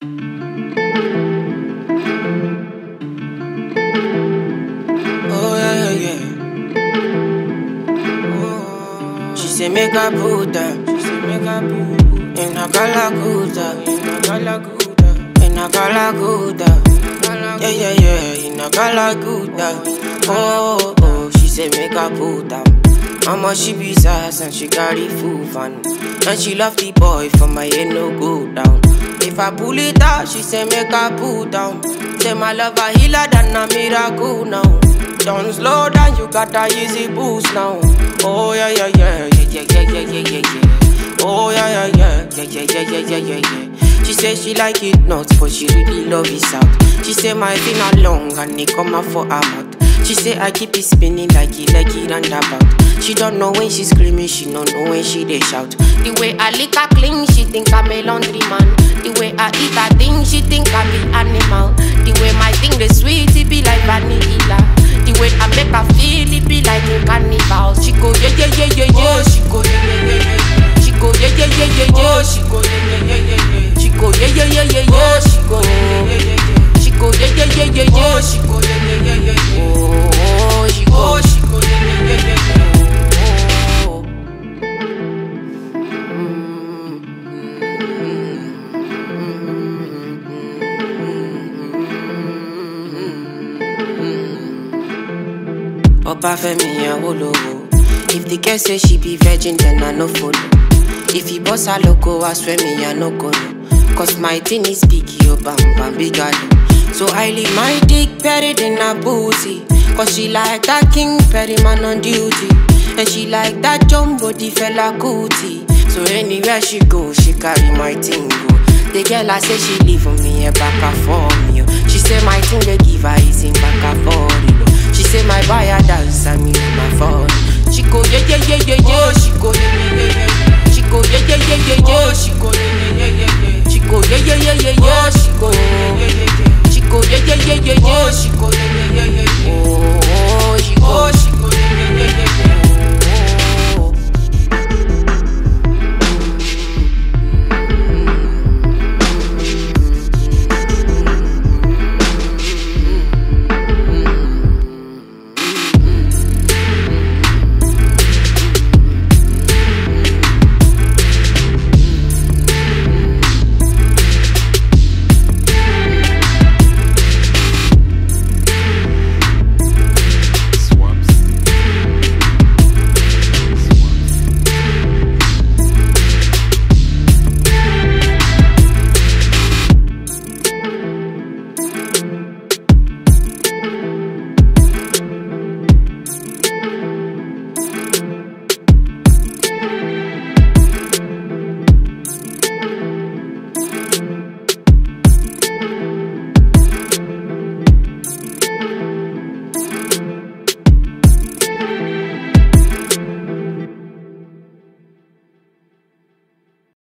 Oh yeah, yeah, yeah. Oh. She say make I put her. She say make I put in a Galaguda, in a Galaguda, in a Galaguda. Yeah, yeah, yeah, in a Galaguda. Oh, oh, she say make I put her. Mama she be sass and she carry full fun. And she love the boy for my head no go down. If I pull it out, she say make I pull down. Say my love a healer than a miracle now. Don't slow down, you got a easy boost now. Oh yeah, yeah, yeah, yeah, yeah, yeah, yeah, yeah, yeah. Oh yeah, yeah, yeah, yeah, yeah, yeah, yeah, yeah, yeah. She say she like it nuts, but she really love it out. She say my finger long and it come out for her mouth. She say I keep it spinning like it roundabout. She don't know when she screaming, she don't know when she they shout. The way I lick her clean, she think I'm a laundry man. The way I eat her thing, she think I'm the animal. The way my thing the sweet, it be like vanilla. The way I make her feel, it be like a carnival. She go yeah yeah yeah yeah yeah. She go yeah yeah yeah yeah. She go yeah yeah yeah yeah yeah. She go yeah yeah yeah yeah. She go yeah yeah yeah yeah yeah. She go yeah yeah yeah yeah. She go yeah yeah yeah yeah yeah. She go yeah yeah yeah yeah yeah. Oh, she go yeah yeah yeah yeah yeah. Oba Femi Awolowo. If the girl say she be virgin, then I no follow. If he boss her loco, I swear me I no go no. Cause my thing is big, yo bam bam big galo. So I leave my dick buried in her booty. Cause she like that King Perry man on duty. And she like that jumbo the fella cootie. So anywhere she go, she carry my thing go. The girl I say she leave for me a back and for me. She say my thing they give her is in back and for you. She say my buyer dance and me my phone. She go yeah yeah yeah yeah yeah. She go yeah yeah yeah yeah. She go yeah yeah yeah yeah yeah. She go yeah yeah yeah yeah yeah. She go yeah yeah yeah yeah yeah. She go yeah yeah yeah yeah. She go yeah yeah yeah yeah yeah. She go